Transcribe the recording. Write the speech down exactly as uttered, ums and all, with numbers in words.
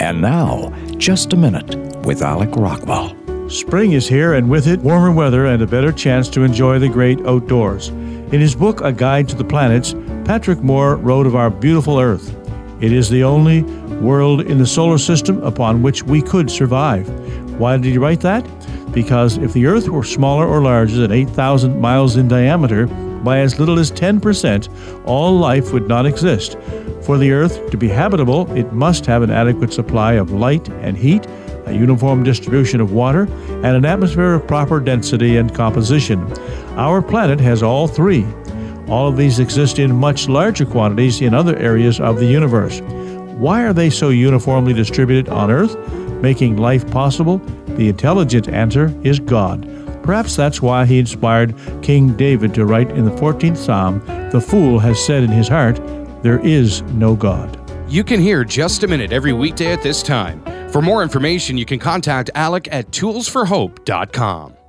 And now, Just a Minute with Alec Rockwell. Spring is here, and with it, warmer weather and a better chance to enjoy the great outdoors. In his book, A Guide to the Planets, Patrick Moore wrote of our beautiful Earth. It is the only world in the solar system upon which we could survive. Why did he write that? Because if the Earth were smaller or larger than eight thousand miles in diameter, by as little as ten percent, all life would not exist. For the Earth to be habitable, it must have an adequate supply of light and heat, a uniform distribution of water, and an atmosphere of proper density and composition. Our planet has all three. All of these exist in much larger quantities in other areas of the universe. Why are they so uniformly distributed on Earth, making life possible? The intelligent answer is God. Perhaps that's why he inspired King David to write in the fourteenth Psalm, "The fool has said in his heart, there is no God." You can hear Just a Minute every weekday at this time. For more information, you can contact Alec at tools for hope dot com.